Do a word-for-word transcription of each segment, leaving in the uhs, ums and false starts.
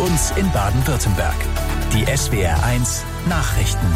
uns in Baden-Württemberg. Die S W R eins Nachrichten.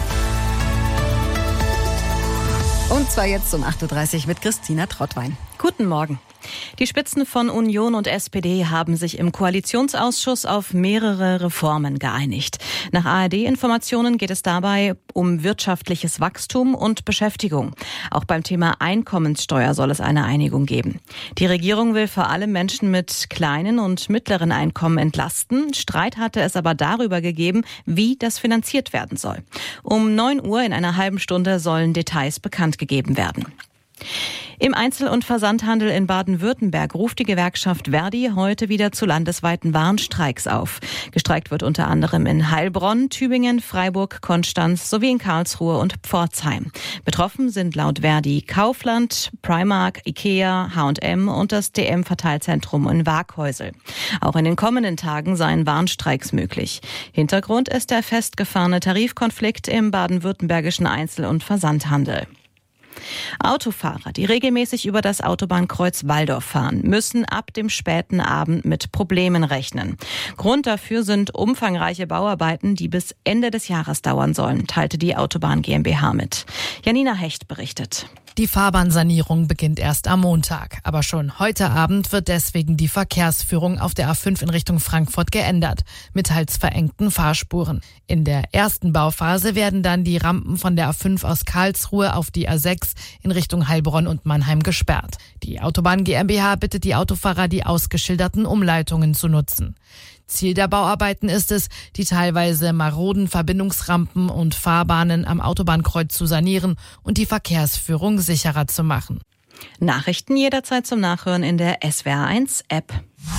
Und zwar jetzt um acht Uhr dreißig mit Christina Trottwein. Guten Morgen. Die Spitzen von Union und S P D haben sich im Koalitionsausschuss auf mehrere Reformen geeinigt. Nach A R D-Informationen geht es dabei um wirtschaftliches Wachstum und Beschäftigung. Auch beim Thema Einkommenssteuer soll es eine Einigung geben. Die Regierung will vor allem Menschen mit kleinen und mittleren Einkommen entlasten. Streit hatte es aber darüber gegeben, wie das finanziert werden soll. Um neun Uhr in einer halben Stunde sollen Details bekannt gegeben werden. Im Einzel- und Versandhandel in Baden-Württemberg ruft die Gewerkschaft Verdi heute wieder zu landesweiten Warnstreiks auf. Gestreikt wird unter anderem in Heilbronn, Tübingen, Freiburg, Konstanz sowie in Karlsruhe und Pforzheim. Betroffen sind laut Verdi Kaufland, Primark, Ikea, H und M und das D M-Verteilzentrum in Waaghäusel. Auch in den kommenden Tagen seien Warnstreiks möglich. Hintergrund ist der festgefahrene Tarifkonflikt im baden-württembergischen Einzel- und Versandhandel. Autofahrer, die regelmäßig über das Autobahnkreuz Walldorf fahren, müssen ab dem späten Abend mit Problemen rechnen. Grund dafür sind umfangreiche Bauarbeiten, die bis Ende des Jahres dauern sollen, teilte die Autobahn GmbH mit. Janina Hecht berichtet. Die Fahrbahnsanierung beginnt erst am Montag. Aber schon heute Abend wird deswegen die Verkehrsführung auf der A fünf in Richtung Frankfurt geändert, mit teils verengten Fahrspuren. In der ersten Bauphase werden dann die Rampen von der A fünf aus Karlsruhe auf die A sechs in Richtung Heilbronn und Mannheim gesperrt. Die Autobahn GmbH bittet die Autofahrer, die ausgeschilderten Umleitungen zu nutzen. Ziel der Bauarbeiten ist es, die teilweise maroden Verbindungsrampen und Fahrbahnen am Autobahnkreuz zu sanieren und die Verkehrsführung sicherer zu machen. Nachrichten jederzeit zum Nachhören in der S W R eins App.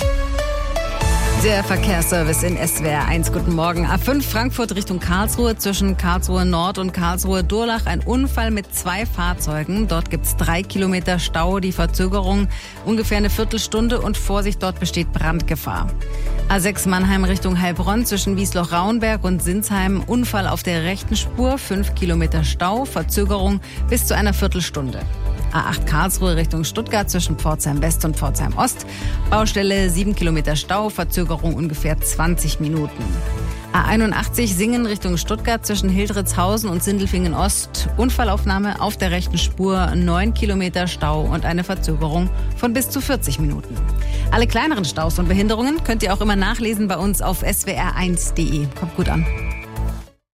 Der Verkehrsservice in S W R eins. Guten Morgen. A fünf Frankfurt Richtung Karlsruhe, zwischen Karlsruhe Nord und Karlsruhe Durlach. Ein Unfall mit zwei Fahrzeugen. Dort gibt's drei Kilometer Stau. Die Verzögerung ungefähr eine Viertelstunde und Vorsicht, dort besteht Brandgefahr. A sechs Mannheim Richtung Heilbronn, zwischen Wiesloch-Rauenberg und Sinsheim. Unfall auf der rechten Spur. Fünf Kilometer Stau. Verzögerung bis zu einer Viertelstunde. A acht Karlsruhe Richtung Stuttgart, zwischen Pforzheim West und Pforzheim Ost. Baustelle sieben Kilometer Stau, Verzögerung ungefähr zwanzig Minuten. A einundachtzig Singen Richtung Stuttgart, zwischen Hildritzhausen und Sindelfingen Ost. Unfallaufnahme auf der rechten Spur, neun Kilometer Stau und eine Verzögerung von bis zu vierzig Minuten. Alle kleineren Staus und Behinderungen könnt ihr auch immer nachlesen bei uns auf S W R eins punkt de. Kommt gut an.